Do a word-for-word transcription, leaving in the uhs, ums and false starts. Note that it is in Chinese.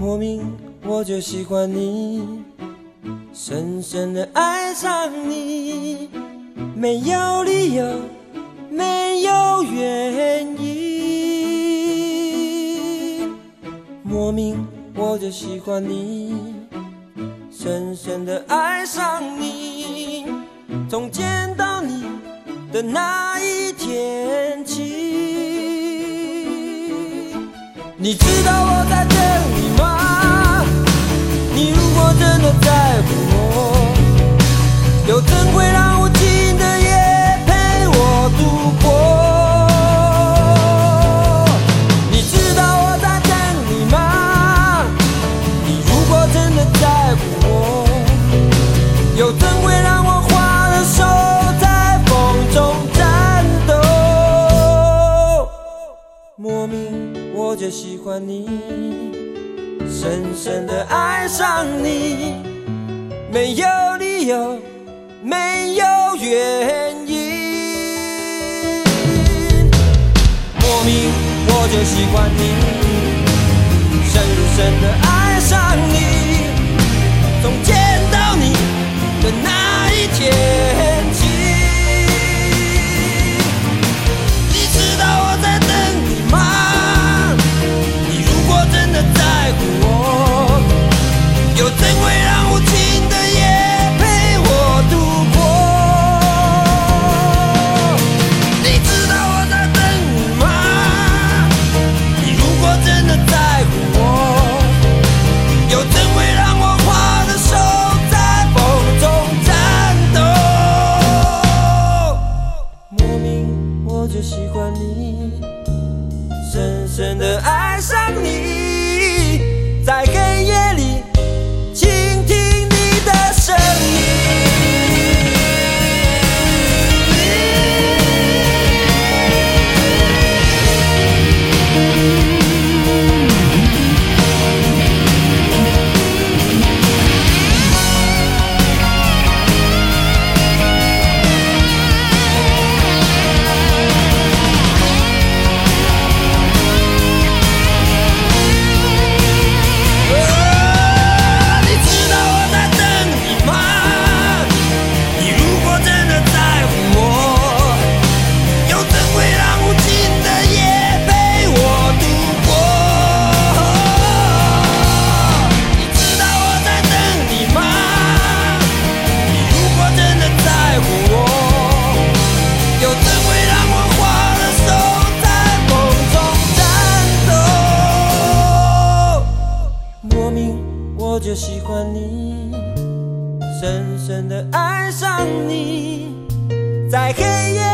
莫名我就喜欢你，深深的爱上你，没有理由，没有原因。莫名我就喜欢你，深深的爱上你，从见到你的那一天起。你知道我在等你吗？你如果真的在乎我，又怎会让无情的夜陪我度过？你知道我在等你吗？你如果真的在乎我，又怎会让我花了手在风中颤抖？莫名我就喜欢你，深深的爱上你，没有理由，没有原因。莫名我就喜欢你，深深的爱上你，从见到你的那一天起。你知道我在等你吗？你如果真的在乎我，又怎会让无情的夜陪我度过？你知道我在等你吗？你如果真的在乎我，又怎会让我花的手在风中颤抖？莫名我就喜欢你，深深的爱上你，在黑夜里倾听你的声音。我就喜欢你，深深的爱上你，在黑夜